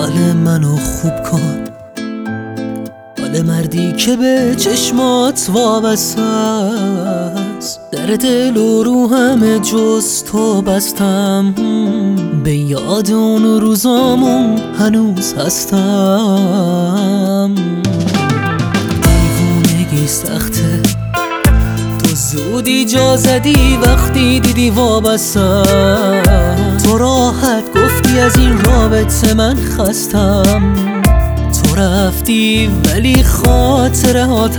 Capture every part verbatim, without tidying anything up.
حال منو خوب کن، حال مردی که به چشمات وابسته است. در دل و رو همه جز تو بستم، به یاد اون روزامون هنوز هستم. دیوونگی سخته، تو زودی جا زدی وقتی دیدی وابستم. تو راحت گفتی از این رابطه من خستم، تو رفتی ولی خاطره هات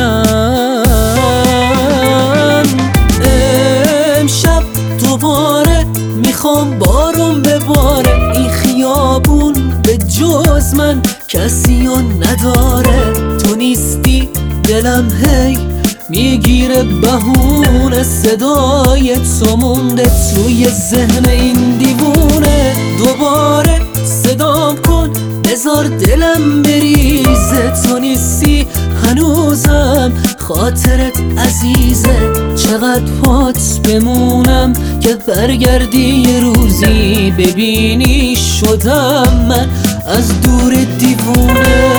هستم. امشب دوباره میخوام بارون بباره، این خیابون به جز من کسی رو نداره. تو نیستی دلم هی میگیره بهونه، صدای تو مونده توی ذهن این دیوونه. دوباره صدام کن بذار دلم بریزه، تو نیستی هنوزم خاطرت عزیزه. چقدر پات بمونم که برگردی یه روزی ببینی شدم من از دور دیوونه.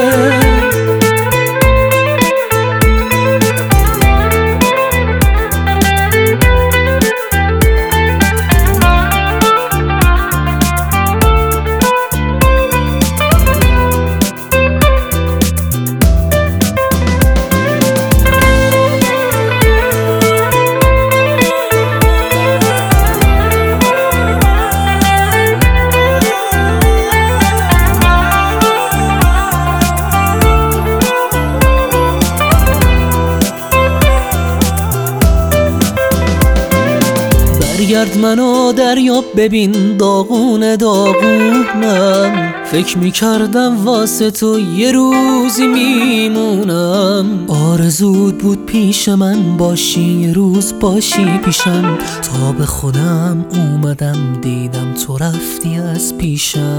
برگرد منو دریاب ببین داغونه داغونم، فکر میکردم واسه تو یه روزی میمونم. آرزود بود پیش من باشی، یه روز باشی پیشم. تا به خودم اومدم دیدم تو رفتی از پیشم.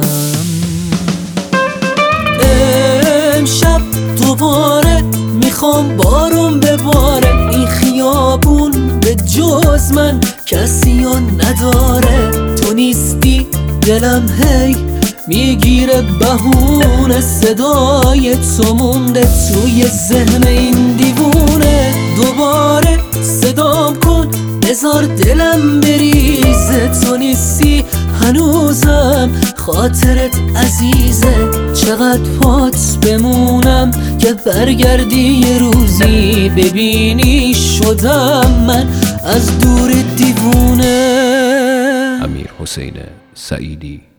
امشب دوباره میخوام بارون بباره، این خیابون به جز من کسی رو نداره. تو نیستی دلم هی میگیره بهونه، صدای تو مونده توی ذهن این دیوونه. دوباره صدام کن بذار دلم بریزه، تو نیستی هنوزم خاطرت عزیزه. چقدر پات بمونم که برگردی یه روزی ببینی شدم من از دور دیوونه. امیرحسین سعیدی